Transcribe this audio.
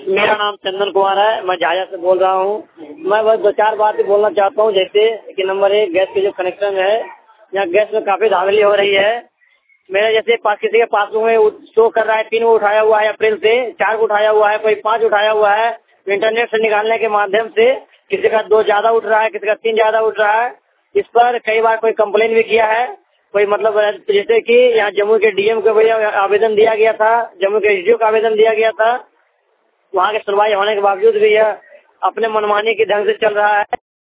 मेरा नाम चंदन कुमार है, मैं झाझा से बोल रहा हूँ। मैं बस 2-4 बातें बोलना चाहता हूँ। जैसे कि नंबर 1, गैस के जो कनेक्शन है, यहाँ गैस में काफी धांधली हो रही है। मेरा जैसे किसी के पासबुक में शो कर रहा है 3 को उठाया हुआ है अप्रैल से, 4 को उठाया हुआ है, कोई 5 उठाया हुआ है। इंटरनेट से निकालने के माध्यम से किसी का 2 ज्यादा उठ रहा है, किसी का 3 ज्यादा उठ रहा है। इस पर कई बार कोई कंप्लेन भी किया है। कोई मतलब जैसे कि यहाँ जम्मू के डीएम को भैया आवेदन दिया गया था, जम्मू के एसडीओ का आवेदन दिया गया था। वहाँ की सुनवाई होने के बावजूद भी यह अपने मनमानी के ढंग से चल रहा है।